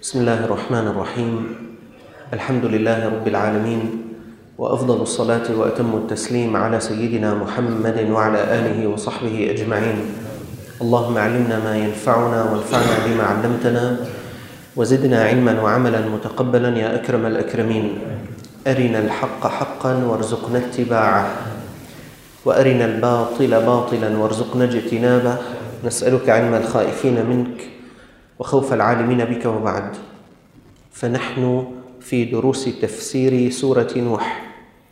بسم الله الرحمن الرحيم. الحمد لله رب العالمين، وأفضل الصلاة وأتم التسليم على سيدنا محمد وعلى آله وصحبه أجمعين. اللهم علمنا ما ينفعنا وانفعنا بما علمتنا وزدنا علما وعملا متقبلا يا أكرم الأكرمين. أرنا الحق حقا وارزقنا اتباعه، وأرنا الباطل باطلا وارزقنا اجتنابه. نسألك علم الخائفين منك وخوف العالمين بك. وبعد، فنحن في دروس تفسير سورة نوح.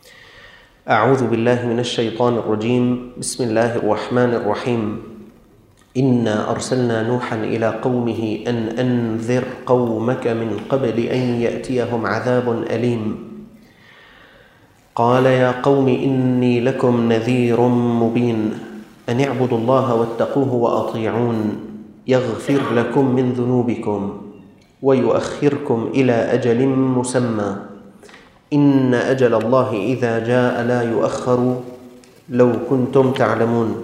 أعوذ بالله من الشيطان الرجيم. بسم الله الرحمن الرحيم. إنا أرسلنا نوحا إلى قومه أن أنذر قومك من قبل أن يأتيهم عذاب أليم. قال يا قوم إني لكم نذير مبين أن اعبدوا الله واتقوه وأطيعون يغفر لكم من ذنوبكم ويؤخركم إلى أجل مسمى إن أجل الله إذا جاء لا يؤخر لو كنتم تعلمون.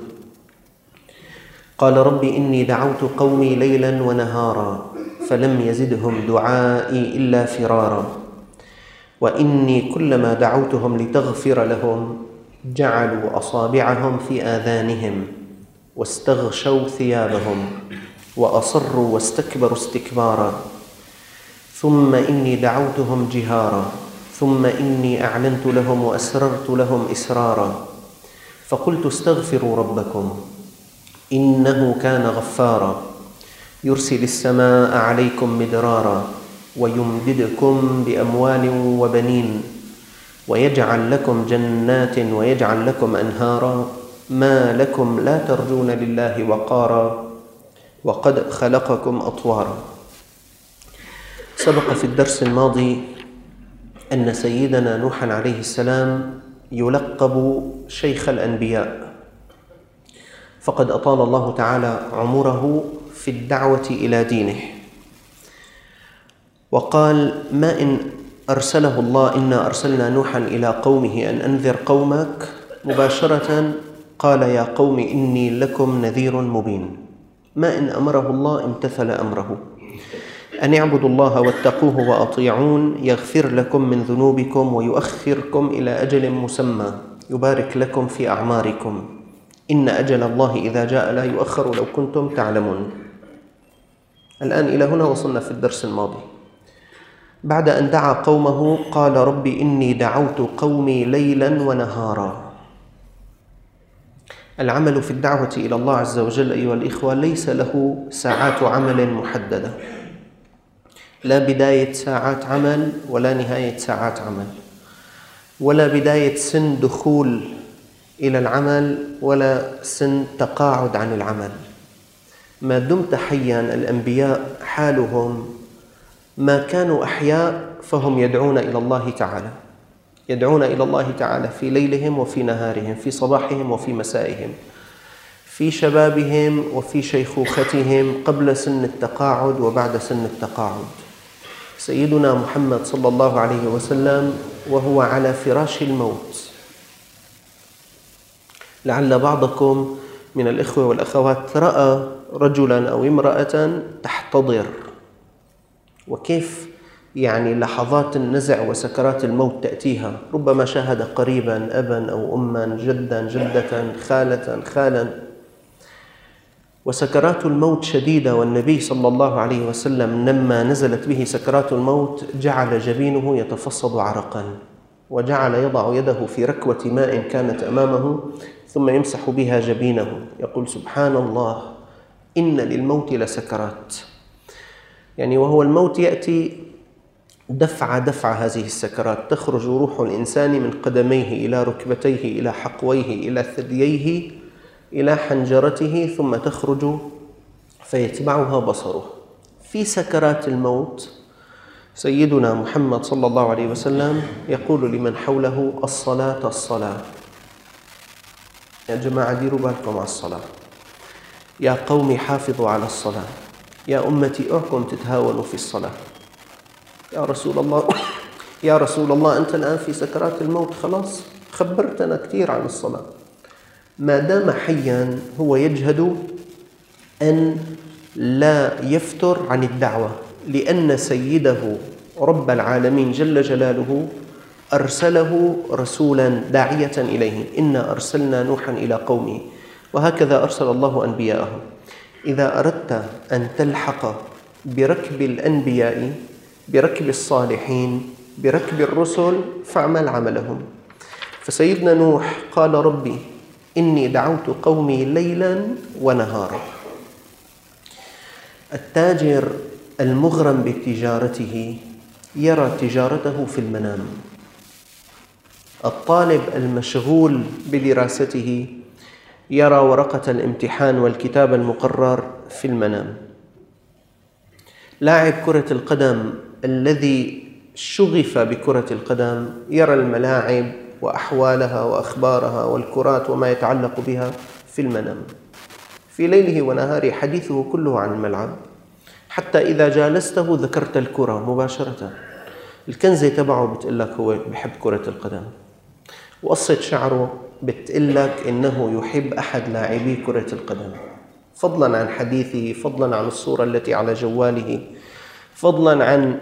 قال رب إني دعوت قومي ليلا ونهارا فلم يزدهم دعائي إلا فرارا وإني كلما دعوتهم لتغفر لهم جعلوا أصابعهم في آذانهم واستغشوا ثيابهم وأصروا واستكبروا استكبارا ثم إني دعوتهم جهارا ثم إني أعلنت لهم وأسررت لهم إسرارا فقلت استغفروا ربكم إنه كان غفارا يرسل السماء عليكم مدرارا ويمددكم بأموال وبنين ويجعل لكم جنات ويجعل لكم أنهارا ما لكم لا ترجون لله وقارا وقد خلقكم أطوارا. سبق في الدرس الماضي أن سيدنا نوحا عليه السلام يلقب شيخ الأنبياء، فقد أطال الله تعالى عمره في الدعوة إلى دينه، وقال ما إن أرسله الله إنا أرسلنا نوحا إلى قومه أن أنذر قومك، مباشرة قال يا قوم إني لكم نذير مبين. ما إن أمره الله امتثل أمره، أن اعبدوا الله واتقوه وأطيعون يغفر لكم من ذنوبكم ويؤخركم إلى أجل مسمى يبارك لكم في أعماركم إن أجل الله إذا جاء لا يؤخر لو كنتم تعلمون. الآن إلى هنا وصلنا في الدرس الماضي. بعد أن دعا قومه قال رب إني دعوت قومي ليلا ونهارا. العمل في الدعوة إلى الله عز وجل أيها الإخوة ليس له ساعات عمل محددة، لا بداية ساعات عمل ولا نهاية ساعات عمل، ولا بداية سن دخول إلى العمل ولا سن تقاعد عن العمل. ما دمت حيا الأنبياء حالهم ما كانوا أحياء فهم يدعون إلى الله تعالى، يدعون إلى الله تعالى في ليلهم وفي نهارهم، في صباحهم وفي مسائهم، في شبابهم وفي شيخوختهم، قبل سن التقاعد وبعد سن التقاعد. سيدنا محمد صلى الله عليه وسلم وهو على فراش الموت، لعل بعضكم من الإخوة والأخوات رأى رجلا أو امرأة تحتضر، وكيف يعني لحظات النزع وسكرات الموت تأتيها. ربما شاهد قريبا أبا أو أما، جدا جدة، خالة خالا، وسكرات الموت شديدة. والنبي صلى الله عليه وسلم لما نزلت به سكرات الموت جعل جبينه يتفصد عرقا، وجعل يضع يده في ركوة ماء كانت أمامه ثم يمسح بها جبينه يقول سبحان الله إن للموت لسكرات. يعني وهو الموت يأتي دفع هذه السكرات، تخرج روح الإنسان من قدميه إلى ركبتيه إلى حقويه إلى ثدييه إلى حنجرته، ثم تخرج فيتبعها بصره. في سكرات الموت سيدنا محمد صلى الله عليه وسلم يقول لمن حوله الصلاة الصلاة. يا جماعة ديروا بالكم على الصلاة، يا قوم حافظوا على الصلاة، يا أمتي أعكم تتهاونوا في الصلاة. يا رسول الله يا رسول الله أنت الآن في سكرات الموت، خلاص خبرتنا كثير عن الصلاة. ما دام حيا هو يجهد أن لا يفتر عن الدعوة، لأن سيده رب العالمين جل جلاله أرسله رسولا داعية إليه. إنا أرسلنا نوحا إلى قومه، وهكذا أرسل الله أنبياءه. إذا أردت أن تلحق بركب الأنبياء، بركب الصالحين، بركب الرسل، فاعمل عملهم. فسيدنا نوح قال ربي إني دعوت قومي ليلا ونهارا. التاجر المغرم بتجارته يرى تجارته في المنام. الطالب المشغول بدراسته يرى ورقة الامتحان والكتاب المقرر في المنام. لاعب كرة القدم الذي شغف بكرة القدم يرى الملاعب وأحوالها وأخبارها والكرات وما يتعلق بها في المنام. في ليله ونهاره حديثه كله عن الملعب، حتى إذا جالسته ذكرت الكرة مباشرة. الكنزة تبعه بتقول لك هو بحب كرة القدم، وقصة شعره بتقول لك إنه يحب أحد لاعبي كرة القدم، فضلا عن حديثه، فضلا عن الصورة التي على جواله، فضلا عن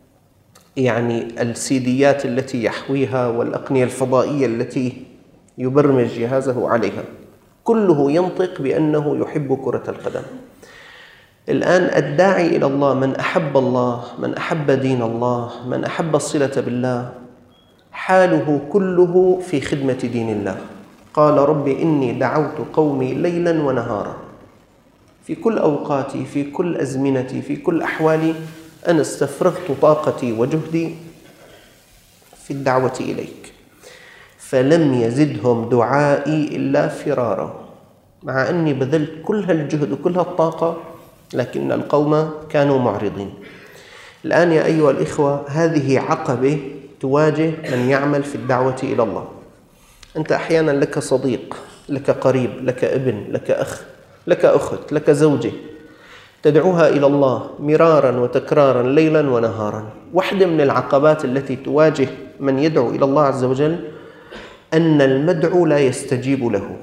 السيديات التي يحويها والأقنية الفضائية التي يبرمج جهازه عليها. كله ينطق بأنه يحب كرة القدم. الآن الداعي إلى الله، من أحب الله، من أحب دين الله، من أحب الصلة بالله، حاله كله في خدمة دين الله. قال رب إني دعوت قومي ليلا ونهارا. في كل أوقاتي، في كل أزمنتي، في كل أحوالي، أنا استفرغت طاقتي وجهدي في الدعوة إليك. فلم يزدهم دعائي إلا فرارا. مع أني بذلت كل هالجهد وكل هالطاقة، لكن القوم كانوا معرضين. الآن يا أيها الإخوة، هذه عقبة تواجه من يعمل في الدعوة إلى الله. أنت أحيانا لك صديق، لك قريب، لك ابن، لك أخ، لك أخت، لك زوجة، تدعوها إلى الله مرارا وتكرارا ليلا ونهارا. واحدة من العقبات التي تواجه من يدعو إلى الله عز وجل أن المدعو لا يستجيب له،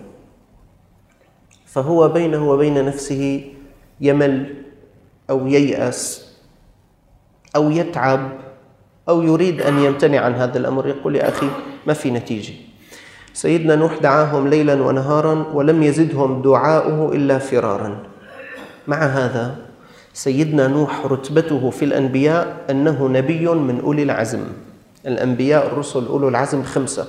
فهو بينه وبين نفسه يمل أو ييأس أو يتعب أو يريد أن يمتنع عن هذا الأمر. يقول يا أخي ما في نتيجة. سيدنا نوح دعاهم ليلا ونهارا ولم يزدهم دعاؤه إلا فرارا. مع هذا سيدنا نوح رتبته في الأنبياء أنه نبي من أولي العزم. الأنبياء الرسل أولو العزم 5: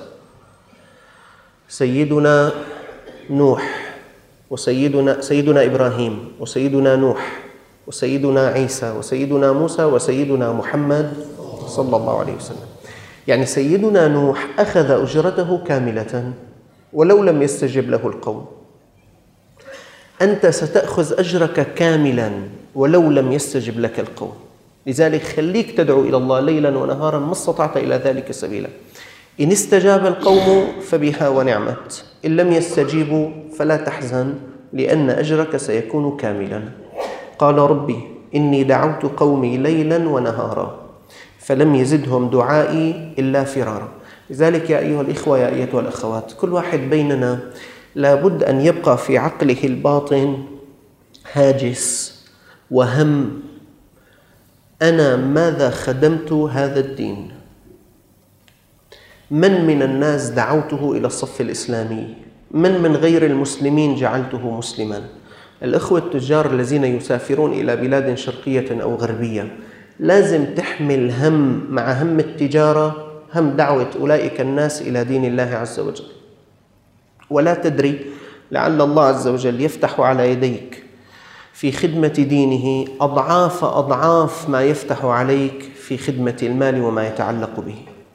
سيدنا نوح، سيدنا إبراهيم، وسيدنا نوح، وسيدنا عيسى، وسيدنا موسى، وسيدنا محمد صلى الله عليه وسلم. يعني سيدنا نوح أخذ أجرته كاملة ولو لم يستجب له القوم. أنت ستأخذ أجرك كاملا ولو لم يستجب لك القوم. لذلك خليك تدعو إلى الله ليلا ونهارا ما استطعت إلى ذلك سبيلا. إن استجاب القوم فبها ونعمت، إن لم يستجيبوا فلا تحزن، لأن أجرك سيكون كاملا. قال ربي إني دعوت قومي ليلا ونهارا فلم يزدهم دعائي إلا فرارا. لذلك يا أيها الإخوة، يا أيتها الأخوات، كل واحد بيننا لابد أن يبقى في عقله الباطن هاجس وهم: أنا ماذا خدمت هذا الدين؟ من الناس دعوته إلى الصف الإسلامي؟ من غير المسلمين جعلته مسلما؟ الأخوة التجار الذين يسافرون إلى بلاد شرقية أو غربية لازم تحمل هم مع هم التجارة هم دعوة أولئك الناس إلى دين الله عز وجل. ولا تدري، لعل الله عز وجل يفتح على يديك في خدمة دينه أضعاف ما يفتح عليك في خدمة المال وما يتعلق به.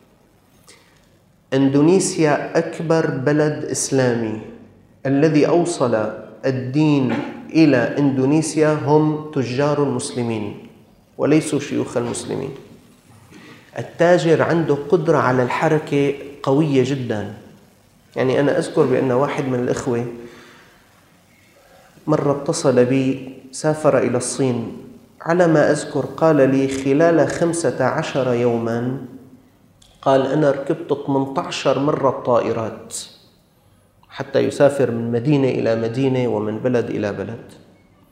إندونيسيا أكبر بلد إسلامي، الذي أوصل الدين إلى إندونيسيا هم تجار المسلمين وليسوا شيوخ المسلمين. التاجر عنده قدرة على الحركة قوية جدا. يعني أنا أذكر بأن واحد من الإخوة مرة اتصل بي، سافر إلى الصين، على ما أذكر قال لي خلال 15 يوما قال أنا ركبت 18 مرة الطائرات حتى يسافر من مدينة إلى مدينة ومن بلد إلى بلد.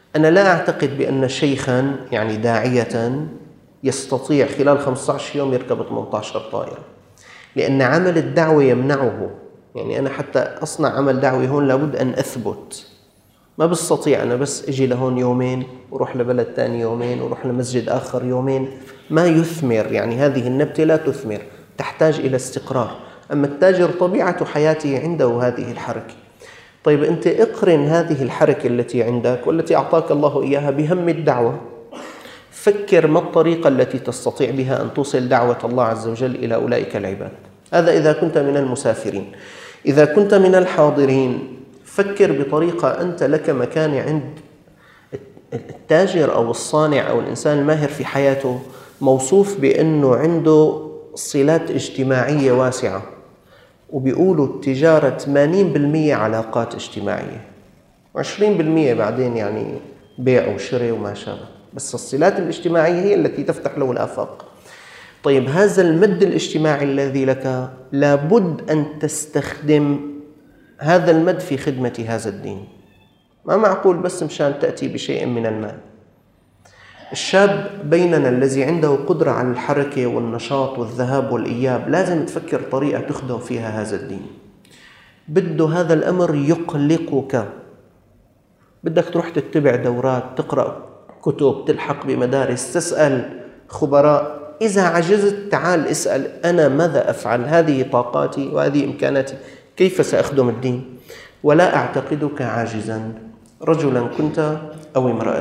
أنا لا أعتقد بأن شيخاً يعني داعية يستطيع خلال 15 يوم يركب 18 طائرة، لأن عمل الدعوة يمنعه. يعني أنا حتى أصنع عمل دعوي هون لابد أن أثبت، ما بستطيع أنا بس أجي لهون يومين وروح لبلد تاني يومين وروح لمسجد آخر يومين، ما يثمر. يعني هذه النبتة لا تثمر، تحتاج إلى استقرار. أما التاجر طبيعة حياته عنده هذه الحركة. طيب أنت اقرن هذه الحركة التي عندك والتي أعطاك الله إياها بهم الدعوة. فكر ما الطريقة التي تستطيع بها أن توصل دعوة الله عز وجل إلى أولئك العباد. هذا إذا كنت من المسافرين. إذا كنت من الحاضرين فكر بطريقة أنت لك مكان عند التاجر أو الصانع أو الإنسان الماهر في حياته، موصوف بأنه عنده صلات اجتماعية واسعة، وبيقولوا التجارة 80% علاقات اجتماعية و20% بعدين يعني بيع وشراء وما شابه، بس الصلات الاجتماعية هي التي تفتح له الآفاق. طيب هذا المد الاجتماعي الذي لك لابد أن تستخدم هذا المد في خدمة هذا الدين. ما معقول بس مشان تأتي بشيء من المال. الشاب بيننا الذي عنده قدرة على الحركة والنشاط والذهاب والإياب لازم تفكر طريقة تخدم فيها هذا الدين. بده هذا الأمر يقلقك، بدك تروح تتبع دورات، تقرأ كتب، تلحق بمدارس، تسأل خبراء. إذا عجزت تعال اسأل أنا ماذا أفعل، هذه طاقاتي وهذه إمكاناتي، كيف سأخدم الدين؟ ولا أعتقدك عاجزا، رجلا كنت أو امرأة.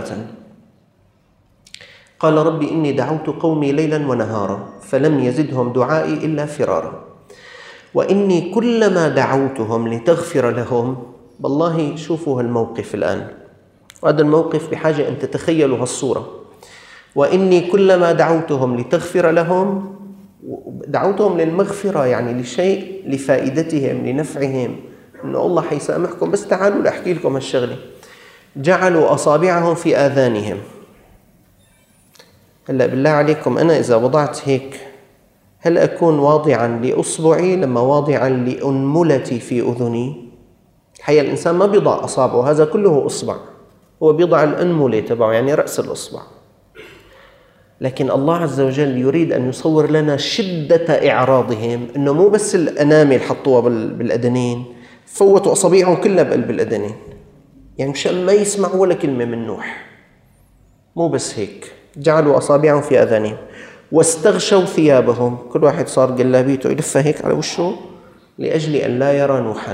قال ربي إني دعوت قومي ليلا ونهارا فلم يزدهم دعائي إلا فرارا وإني كلما دعوتهم لتغفر لهم. والله شوفوا هالموقف الآن، وهذا الموقف بحاجة أن تتخيلوا هالصورة. وإني كلما دعوتهم لتغفر لهم، دعوتهم للمغفرة يعني لشيء لفائدتهم لنفعهم، إنه الله حيسامحكم بس تعالوا لأحكي لكم هالشغلة. جعلوا أصابعهم في آذانهم. هلأ بالله عليكم أنا إذا وضعت هيك هل أكون واضعا لأصبعي لما واضعا لأنملتي في أذني؟ الحقيقة الإنسان ما بيضع أصابعه، هذا كله أصبع، هو بيضع الأنملة تبعه يعني رأس الأصبع. لكن الله عز وجل يريد أن يصور لنا شدة إعراضهم، إنه مو بس الأنامل حطوها بالأذنين، فوتوا أصابعهم كلها بقلب الأذنين، يعني مشان ما يسمعوا ولا كلمة من نوح. مو بس هيك، جعلوا أصابعهم في آذانهم واستغشوا ثيابهم، كل واحد صار جلابيته يلفها هيك على وشه لأجل أن لا يرى نوحا.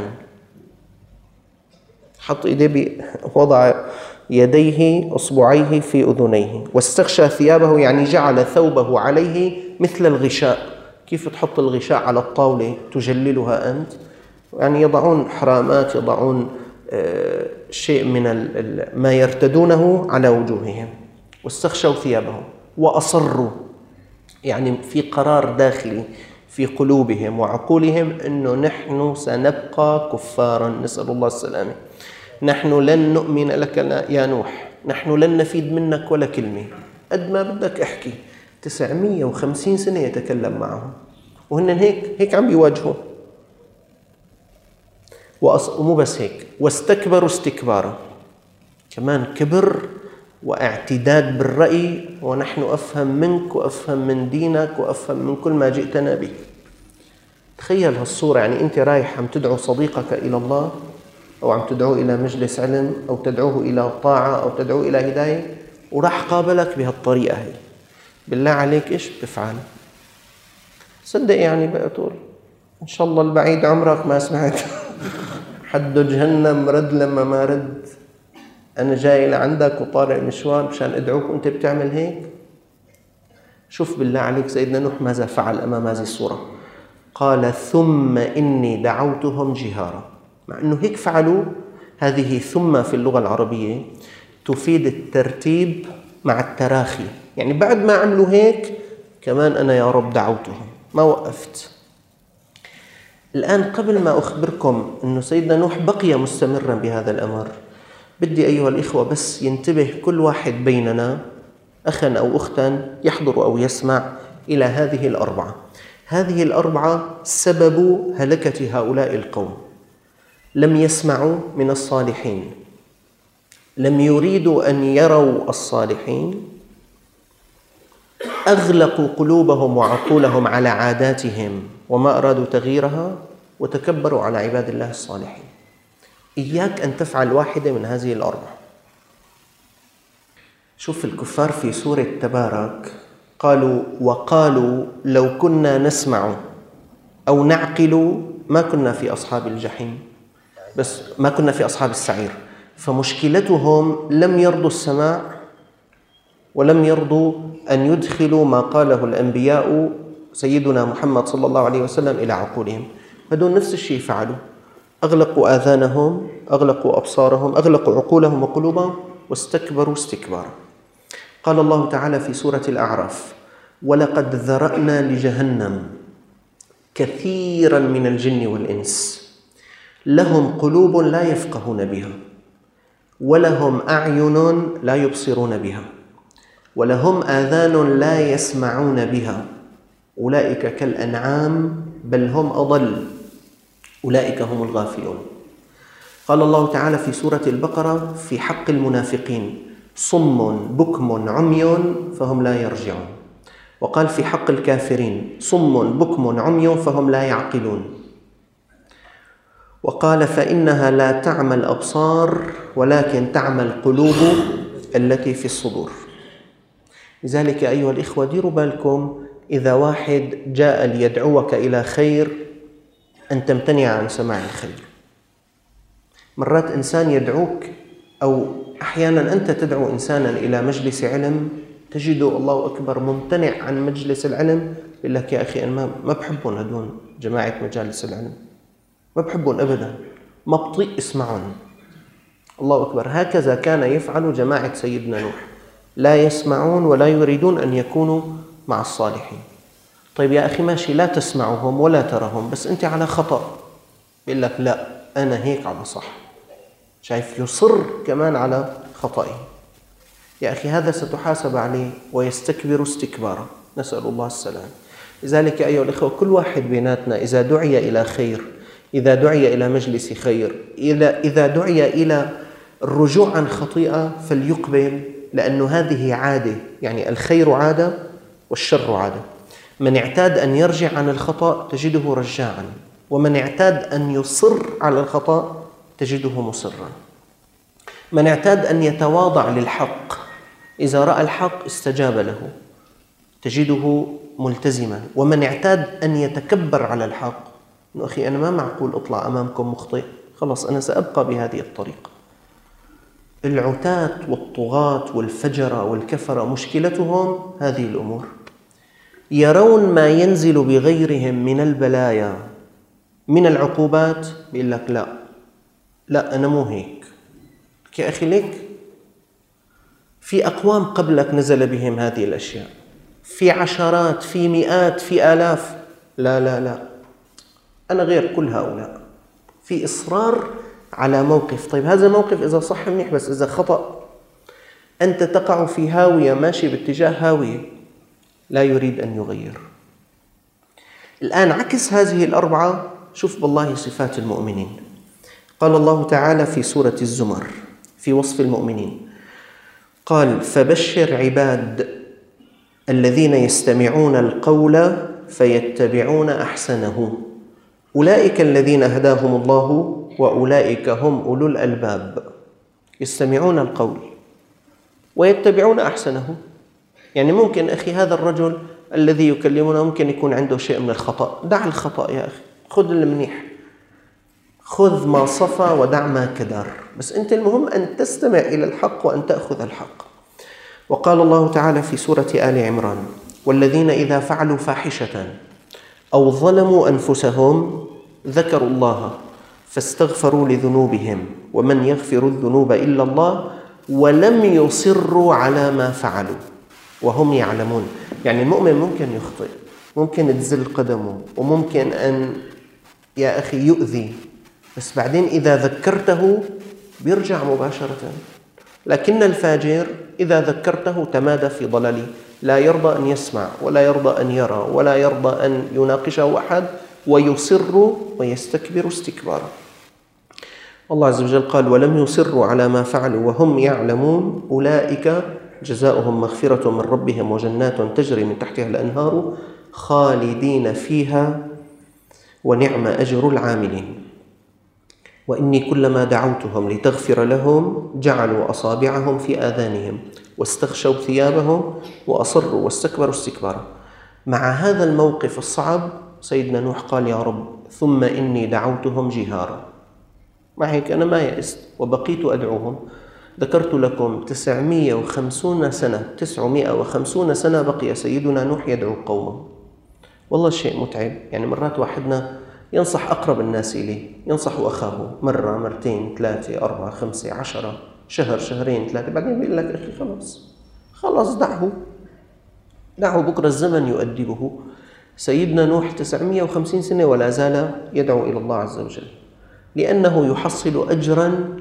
حط إيديه، وضع يديه أصبعيه في أذنيه. واستغشى ثيابه يعني جعل ثوبه عليه مثل الغشاء. كيف تحط الغشاء على الطاولة تجللها أنت؟ يعني يضعون حرامات، يضعون شيء من ما يرتدونه على وجوههم. واستغشوا ثيابهم وأصروا، يعني في قرار داخلي في قلوبهم وعقولهم أنه نحن سنبقى كفارا، نسأل الله السلامة. نحن لن نؤمن لك يا نوح، نحن لن نفيد منك ولا كلمة، قد ما بدك احكي. 950 سنة يتكلم معهم وهن هيك عم بيواجهوا. ومو بس هيك، واستكبروا استكبارا، كمان كبر واعتداد بالرأي، ونحن أفهم منك وأفهم من دينك وأفهم من كل ما جئتنا به. تخيل هالصورة، يعني أنت رايح عم تدعو صديقك إلى الله، أو عم تدعوه إلى مجلس علم، أو تدعوه إلى طاعة، أو تدعوه إلى هداية، وراح قابلك بهالطريقة هي. بالله عليك إيش بتفعل؟ صدق يعني بقى تقول إن شاء الله البعيد عمرك ما سمعت حد جهنم رد لما ما رد، أنا جاي لعندك وطارئ مشوار مشان أدعوك وأنت بتعمل هيك؟ شوف بالله عليك سيدنا نوح ماذا فعل أمام هذه الصورة. قال ثم إني دعوتهم جهارا. مع أنه هيك فعلوا، هذه ثم في اللغة العربية تفيد الترتيب مع التراخي، يعني بعد ما عملوا هيك كمان أنا يا رب دعوتهم، ما وقفت. الآن قبل ما أخبركم أنه سيدنا نوح بقي مستمرا بهذا الأمر، بدي أيها الإخوة بس ينتبه كل واحد بيننا، أخا أو أختا يحضر أو يسمع، إلى هذه الأربعة. هذه الأربعة سبب هلكة هؤلاء القوم. لم يسمعوا من الصالحين، لم يريدوا أن يروا الصالحين، أغلقوا قلوبهم وعقولهم على عاداتهم وما أرادوا تغييرها، وتكبروا على عباد الله الصالحين. إياك أن تفعل واحدة من هذه الأربع. شوف الكفار في سورة تبارك وقالوا لو كنا نسمع أو نعقل ما كنا في أصحاب الجحيم، بس ما كنا في أصحاب السعير. فمشكلتهم لم يرضوا السماع ولم يرضوا أن يدخلوا ما قاله الأنبياء سيدنا محمد صلى الله عليه وسلم إلى عقولهم. هذول نفس الشيء فعلوا، أغلقوا آذانهم، أغلقوا أبصارهم، أغلقوا عقولهم وقلوبهم، واستكبروا استكبارا. قال الله تعالى في سورة الأعراف: ولقد ذرأنا لجهنم كثيرا من الجن والإنس لهم قلوب لا يفقهون بها ولهم أعين لا يبصرون بها ولهم آذان لا يسمعون بها أولئك كالأنعام بل هم أضل أولئك هم الغافلون. قال الله تعالى في سورة البقرة في حق المنافقين: صم بكم عمي فهم لا يرجعون. وقال في حق الكافرين: صم بكم عمي فهم لا يعقلون. وقال: فإنها لا تعمى الأبصار ولكن تعمى القلوب التي في الصدور. لذلك أيها الإخوة ديروا بالكم، إذا واحد جاء ليدعوك إلى خير أن تمتنع عن سماع الخير. مرات إنسان يدعوك، أو أحيانا أنت تدعو إنسانا إلى مجلس علم تجده الله أكبر ممتنع عن مجلس العلم، يقول لك: يا أخي أنا ما بحبهم هدول جماعة مجالس العلم، ما بحبهم أبدا، ما بطيق اسمعهم. الله أكبر. هكذا كان يفعل جماعة سيدنا نوح، لا يسمعون ولا يريدون أن يكونوا مع الصالحين. طيب يا أخي ماشي، لا تسمعهم ولا ترهم، بس أنت على خطأ. يقول لك: لا أنا هيك على صح. شايف؟ يصر كمان على خطئه. يا أخي هذا ستحاسب عليه ويستكبر استكبارا، نسأل الله السلام. لذلك أيها الأخوة كل واحد بيناتنا إذا دعي إلى خير، إذا دعي إلى مجلس خير، إذا دعي إلى الرجوع عن خطيئة فليقبل، لأن هذه عادة، يعني الخير عادة والشر عادة. من اعتاد أن يرجع عن الخطأ تجده رجاعا، ومن اعتاد أن يصر على الخطأ تجده مصرا. من اعتاد أن يتواضع للحق إذا رأى الحق استجاب له تجده ملتزما. ومن اعتاد أن يتكبر على الحق، إنه أخي أنا ما معقول أطلع أمامكم مخطئ، خلاص أنا سأبقى بهذه الطريقة. العتاة والطغاة والفجرة والكفرة مشكلتهم هذه الأمور، يرون ما ينزل بغيرهم من البلايا من العقوبات، بيقول لك لا أنا مو هيك. يا أخي ليك في أقوام قبلك نزل بهم هذه الأشياء، في عشرات، في مئات، في آلاف. لا أنا غير كل هؤلاء. في إصرار على موقف. طيب هذا الموقف إذا صح منيح، بس إذا خطأ أنت تقع في هاوية، ماشي باتجاه هاوية، لا يريد أن يغير. الآن عكس هذه الأربعة، شوف بالله صفات المؤمنين. قال الله تعالى في سورة الزمر في وصف المؤمنين، قال: فبشر عباد الذين يستمعون القول فيتبعون أحسنه أولئك الذين هداهم الله وأولئك هم أولو الألباب. يستمعون القول ويتبعون أحسنه. يعني ممكن أخي هذا الرجل الذي يكلمنا ممكن يكون عنده شيء من الخطأ، دع الخطأ يا أخي، خذ المنيح، خذ ما صفى ودع ما كدر، بس أنت المهم أن تستمع إلى الحق وأن تأخذ الحق. وقال الله تعالى في سورة آل عمران: والذين إذا فعلوا فاحشة أو ظلموا أنفسهم ذكروا الله فاستغفروا لذنوبهم ومن يغفر الذنوب إلا الله ولم يصروا على ما فعلوا وهم يعلمون. يعني المؤمن ممكن يخطئ، ممكن تزل قدمه، وممكن أن يا أخي يؤذي، بس بعدين إذا ذكرته بيرجع مباشرة. لكن الفاجر إذا ذكرته تمادى في ضلاله، لا يرضى أن يسمع ولا يرضى أن يرى ولا يرضى أن يناقشه أحد، ويصر ويستكبر استكبارا. الله عز وجل قال: ولم يصروا على ما فعلوا وهم يعلمون أولئك جزاؤهم مغفرة من ربهم وجنات تجري من تحتها الأنهار خالدين فيها ونعم أجر العاملين. وإني كلما دعوتهم لتغفر لهم جعلوا أصابعهم في آذانهم واستغشوا ثيابهم وأصروا واستكبروا استكبارا. مع هذا الموقف الصعب سيدنا نوح قال: يا رب ثم إني دعوتهم جهارا. مع هيك أنا ما يأست وبقيت أدعوهم. ذكرت لكم 950 سنة بقي سيدنا نوح يدعو قومه. والله شيء متعب. يعني مرات واحدنا ينصح أقرب الناس إليه، ينصح أخاه مرة، مرتين، 3، 4، 5، 10، شهر، شهرين، 3، بعدين بيقول لك: أخي خلاص دعه بكرة الزمن يؤدبه. سيدنا نوح 950 سنة ولا زال يدعو إلى الله عز وجل، لأنه يحصل أجرا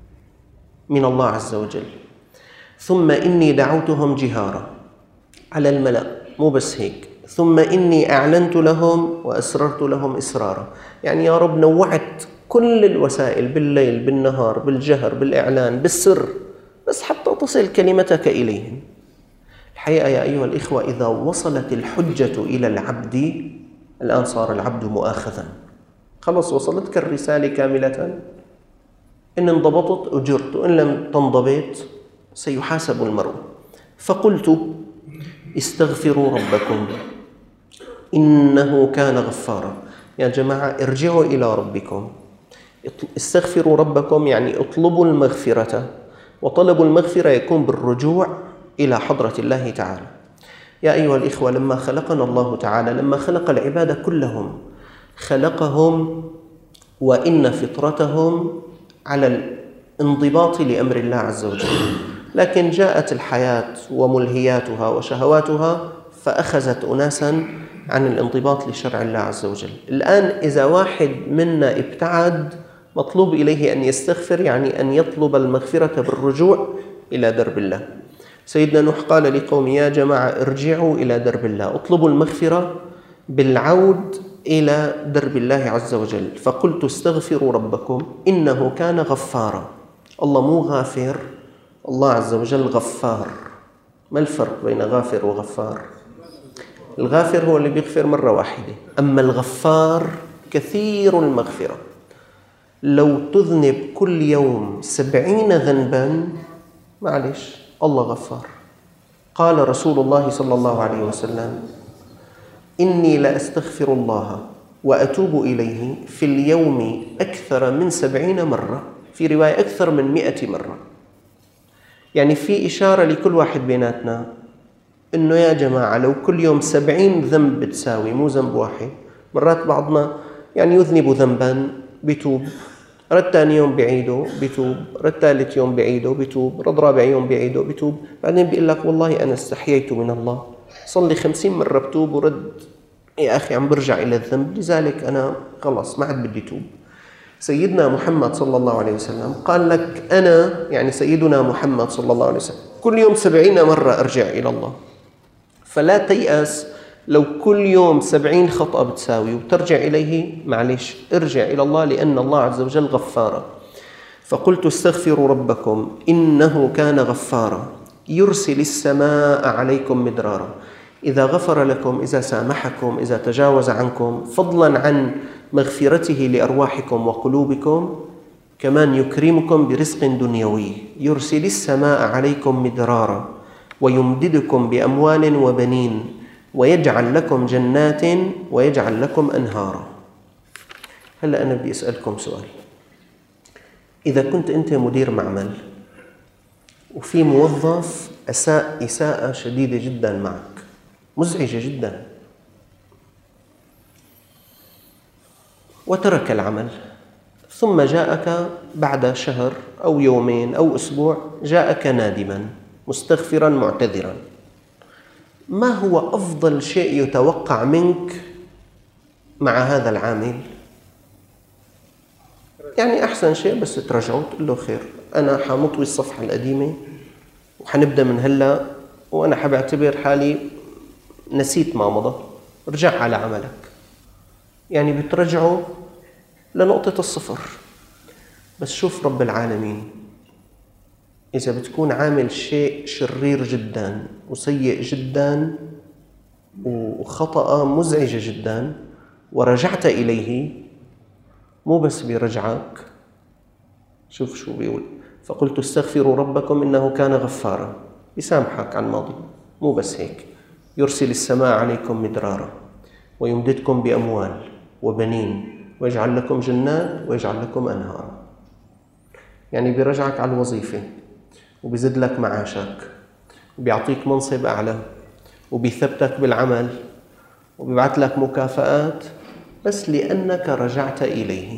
من الله عز وجل. ثم إني دعوتهم جهارا على الملأ، مو بس هيك، ثم إني أعلنت لهم وأسررت لهم إسرارا. يعني يا رب نوعت كل الوسائل، بالليل، بالنهار، بالجهر، بالإعلان، بالسر، بس حتى تصل كلمتك إليهم. الحقيقة يا أيها الإخوة، إذا وصلت الحجة إلى العبد، الآن صار العبد مؤاخذا، خلص وصلتك الرسالة كاملة، إن انضبطت أجرت، وإن لم تنضبط سيحاسب المرء. فقلت: استغفروا ربكم إنه كان غفارا. يا جماعة ارجعوا إلى ربكم، استغفروا ربكم يعني اطلبوا المغفرة، وطلب المغفرة يكون بالرجوع إلى حضرة الله تعالى. يا أيها الإخوة، لما خلقنا الله تعالى، لما خلق العباد كلهم، خلقهم وإن فطرتهم على الانضباط لأمر الله عز وجل، لكن جاءت الحياة وملهياتها وشهواتها فأخذت أناسا عن الانضباط لشرع الله عز وجل. الآن إذا واحد منا ابتعد، مطلوب إليه أن يستغفر، يعني أن يطلب المغفرة بالرجوع إلى درب الله. سيدنا نوح قال لقوم: يا جماعة ارجعوا إلى درب الله، اطلبوا المغفرة بالعود إلى درب الله عز وجل. فقلت: استغفروا ربكم إنه كان غفارا. الله مو غافر، الله عز وجل غفار. ما الفرق بين غافر وغفار؟ الغافر هو اللي بيغفر مرة واحدة، أما الغفار كثير المغفرة. لو تذنب كل يوم 70 ذنبا، معلش، الله غفار. قال رسول الله صلى الله عليه وسلم: إني لأستغفر الله وأتوب إليه في اليوم أكثر من 70 مرة، في رواية أكثر من 100 مرة. يعني في إشارة لكل واحد بيناتنا إنه يا جماعة لو كل يوم 70 ذنب بتساوي، مو ذنب واحد. مرات بعضنا يعني يذنب ذنبا بيتوب، رد ثاني يوم بعيده بيتوب، رد ثالث يوم بعيده بيتوب، رد رابع يوم بعيده بيتوب، بعدين بيقول لك: والله أنا استحييت من الله، صلي 50 مرة بتوب ورد يا أخي عم برجع إلى الذنب، لذلك أنا خلاص ما عاد بدي توب. سيدنا محمد صلى الله عليه وسلم قال لك: أنا يعني سيدنا محمد صلى الله عليه وسلم كل يوم 70 مرة أرجع إلى الله. فلا تيأس لو كل يوم 70 خطأ بتساوي وترجع إليه، معلش ارجع إلى الله، لأن الله عز وجل غفارا. فقلت: استغفروا ربكم إنه كان غفارا يرسل السماء عليكم مدرارا. إذا غفر لكم، إذا سامحكم، إذا تجاوز عنكم، فضلا عن مغفرته لأرواحكم وقلوبكم، كمان يكرمكم برزق دنيوي. يرسل السماء عليكم مدرارا ويمددكم بأموال وبنين ويجعل لكم جنات ويجعل لكم أنهارا. هلأ أنا بدي أسألكم سؤال. إذا كنت أنت مدير معمل وفي موظف أساء إساءة شديدة جدا معك، مزعجة جدا، وترك العمل، ثم جاءك بعد شهر أو يومين أو أسبوع، جاءك نادما مستغفرا معتذرا، ما هو أفضل شيء يتوقع منك مع هذا العامل؟ يعني أحسن شيء بس ترجعه تقول له: خير، أنا حمطوي الصفحة القديمة وحنبدأ من هلأ، وأنا حبعتبر حالي نسيت ما مضى، ارجع على عملك. يعني بترجعه لنقطة الصفر. بس شوف رب العالمين، إذا بتكون عامل شيء شرير جدا وسيء جدا وخطأ مزعجة جدا ورجعت إليه، مو بس بيرجعك، شوف شو بيقول: فقلت استغفروا ربكم إنه كان غفارا، يسامحك عن الماضي. مو بس هيك، يرسل السماء عليكم مدرارا ويمددكم بأموال وبنين ويجعل لكم جنات ويجعل لكم أنهارا. يعني بيرجعك على الوظيفة وبيزد لك معاشك وبيعطيك منصب أعلى وبيثبتك بالعمل وبيبعث لك مكافآت بس لأنك رجعت إليه.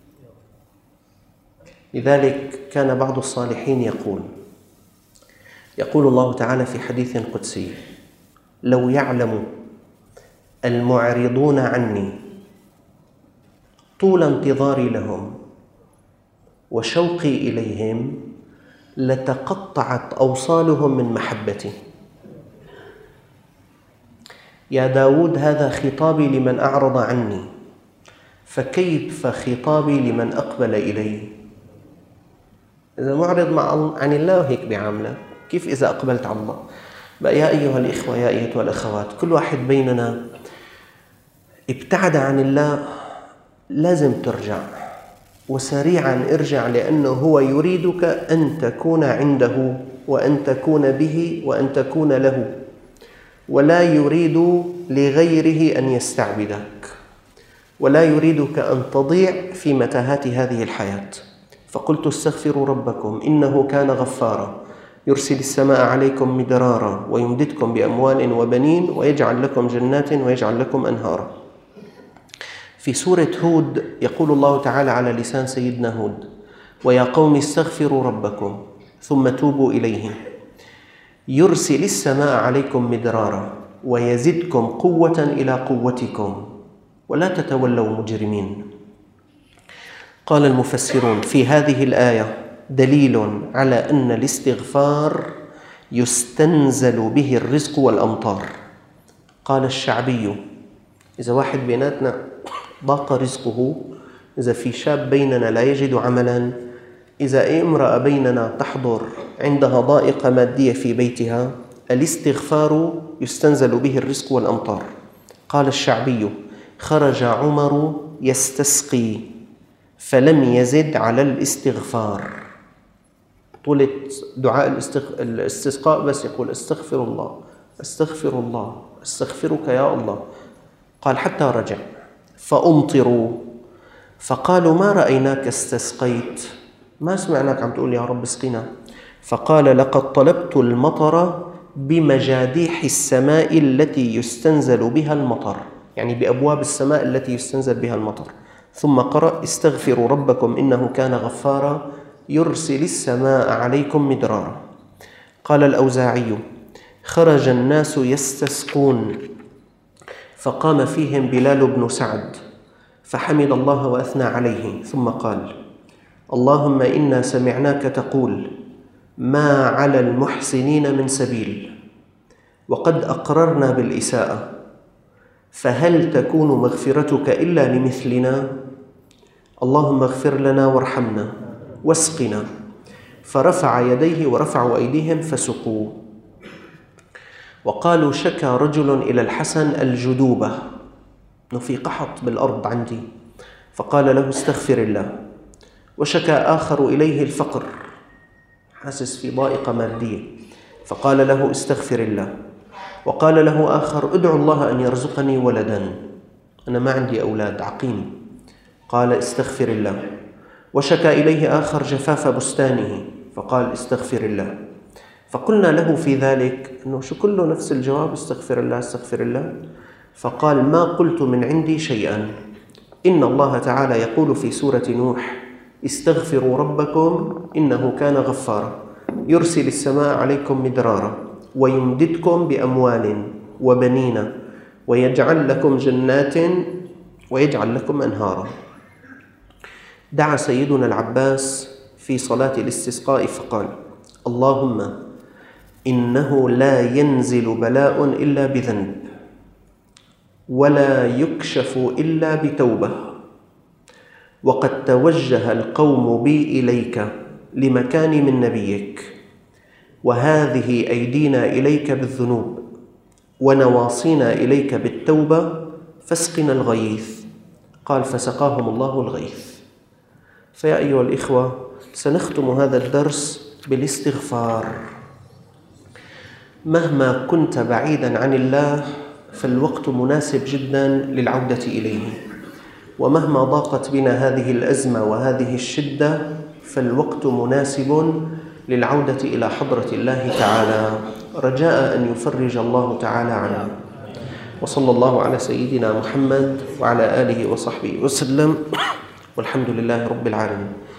لذلك كان بعض الصالحين يقول الله تعالى في حديث قدسي: لو يعلم المعرضون عني طول انتظاري لهم وشوقي إليهم لتقطعت أوصالهم من محبتي. يا داود، هذا خطابي لمن أعرض عني، فكيف خطابي لمن أقبل إلي؟ إذا معرض عن الله هيك بيعاملك، كيف إذا أقبلت على الله؟ بقى يا أيها الإخوة، يا أيتها الأخوات، كل واحد بيننا ابتعد عن الله لازم ترجع، وسريعا ارجع، لأنه هو يريدك أن تكون عنده وأن تكون به وأن تكون له، ولا يريد لغيره أن يستعبدك، ولا يريدك أن تضيع في متاهات هذه الحياة. فقلت استغفروا ربكم إنه كان غفارا يرسل السماء عليكم مدرارا ويمددكم بأموال وبنين ويجعل لكم جنات ويجعل لكم أنهارا. في سورة هود يقول الله تعالى على لسان سيدنا هود: ويا قوم استغفروا ربكم ثم توبوا إليه يرسل السماء عليكم مدرارا ويزدكم قوة إلى قوتكم ولا تتولوا مجرمين. قال المفسرون: في هذه الآية دليل على أن الاستغفار يستنزل به الرزق والأمطار. قال الشعبي: إذا واحد بيناتنا ضاق رزقه، إذا في شاب بيننا لا يجد عملا، إذا امرأة بيننا تحضر عندها ضائقة مادية في بيتها، الاستغفار يستنزل به الرزق والأمطار. قال الشعبي: خرج عمر يستسقي فلم يزد على الاستغفار. طولة دعاء الاستسقاء بس يقول: استغفر الله استغفر الله استغفرك يا الله. قال: حتى رجع فأمطروا فقالوا: ما رأيناك استسقيت، ما سمعناك عم تقول يا رب اسقنا. فقال: لقد طلبت المطر بمجاديح السماء التي يستنزل بها المطر، يعني بأبواب السماء التي يستنزل بها المطر. ثم قرأ: استغفروا ربكم إنه كان غفارا يرسل السماء عليكم مدرارا. قال الأوزاعي: خرج الناس يستسقون فقام فيهم بلال بن سعد فحمد الله وأثنى عليه، ثم قال: اللهم إنا سمعناك تقول: ما على المحسنين من سبيل، وقد أقررنا بالإساءة، فهل تكون مغفرتك إلا لمثلنا؟ اللهم اغفر لنا وارحمنا واسقنا. فرفع يديه ورفعوا أيديهم فسقوا. وقالوا: شكى رجل إلى الحسن الجدوبة، أنه في قحط بالأرض عندي، فقال له: استغفر الله. وشكى آخر إليه الفقر، حاسس في ضائقة مادية، فقال له: استغفر الله. وقال له آخر: ادعو الله أن يرزقني ولدا، أنا ما عندي أولاد، عقيم. قال: استغفر الله. وشكى إليه آخر جفاف بستانه، فقال: استغفر الله. فقلنا له في ذلك أنه شو كله نفس الجواب: استغفر الله استغفر الله. فقال: ما قلت من عندي شيئا، إن الله تعالى يقول في سورة نوح: استغفروا ربكم إنه كان غفارا يرسل السماء عليكم مدرارا ويمددكم بأموال وبنين ويجعل لكم جنات ويجعل لكم أنهارا. دعا سيدنا العباس في صلاة الاستسقاء فقال: اللهم إنه لا ينزل بلاء إلا بذنب، ولا يكشف إلا بتوبة، وقد توجه القوم بي إليك لمكان من نبيك، وهذه أيدينا إليك بالذنوب ونواصينا إليك بالتوبة، فاسقنا الغيث. قال فسقاهم الله الغيث. فيا أيها الإخوة، سنختم هذا الدرس بالاستغفار. مهما كنت بعيداً عن الله فالوقت مناسب جداً للعودة إليه، ومهما ضاقت بنا هذه الأزمة وهذه الشدة فالوقت مناسب للعودة إلى حضرة الله تعالى، رجاء أن يفرج الله تعالى عنه. وصلى الله على سيدنا محمد وعلى آله وصحبه وسلم، والحمد لله رب العالمين.